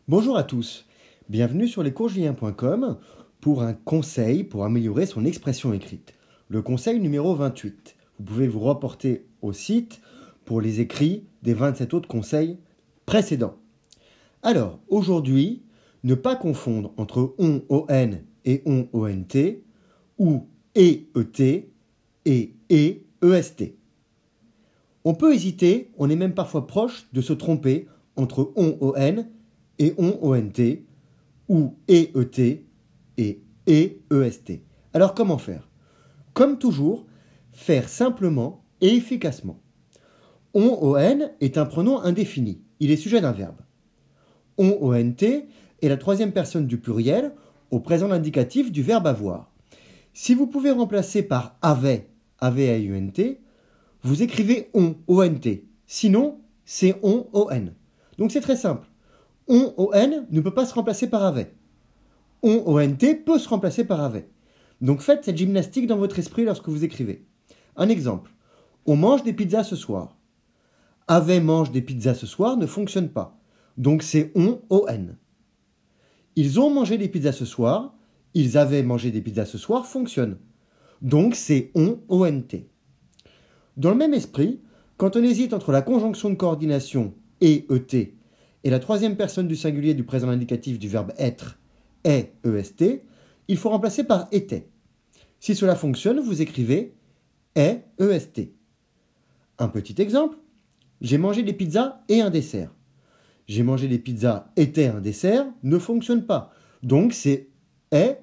Bonjour à tous, bienvenue sur lescoursjulien.com pour un conseil pour améliorer son expression écrite. Le conseil numéro 28. Vous pouvez vous reporter au site pour les écrits des 27 autres conseils précédents. Alors, aujourd'hui, ne pas confondre entre on et on ou et est. On peut hésiter, on est même parfois proche de se tromper entre on et on ou et est. Alors comment faire? Comme toujours, faire simplement et efficacement. On est un pronom indéfini, il est sujet d'un verbe. On est la troisième personne du pluriel au présent indicatif du verbe avoir. Si vous pouvez remplacer par avait, vous écrivez on, sinon c'est on. Donc c'est très simple. On ne peut pas se remplacer par avait. On peut se remplacer par avait. Donc faites cette gymnastique dans votre esprit lorsque vous écrivez. Un exemple. On mange des pizzas ce soir. Avait mange des pizzas ce soir ne fonctionne pas. Donc c'est on. Ils ont mangé des pizzas ce soir. Ils avaient mangé des pizzas ce soir fonctionne. Donc c'est on. Dans le même esprit, quand on hésite entre la conjonction de coordination et la troisième personne du singulier du présent indicatif du verbe être, est, il faut remplacer par était. Si cela fonctionne, vous écrivez est. Un petit exemple. J'ai mangé des pizzas et un dessert. J'ai mangé des pizzas était un dessert ne fonctionne pas. Donc c'est est.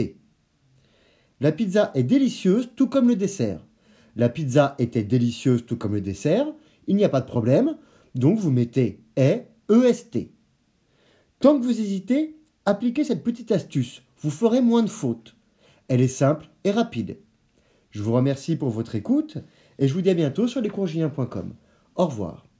La pizza est délicieuse tout comme le dessert. La pizza était délicieuse tout comme le dessert. Il n'y a pas de problème. Donc vous mettez est. Tant que vous hésitez, appliquez cette petite astuce. Vous ferez moins de fautes. Elle est simple et rapide. Je vous remercie pour votre écoute et je vous dis à bientôt sur lescoursjulien.com. Au revoir.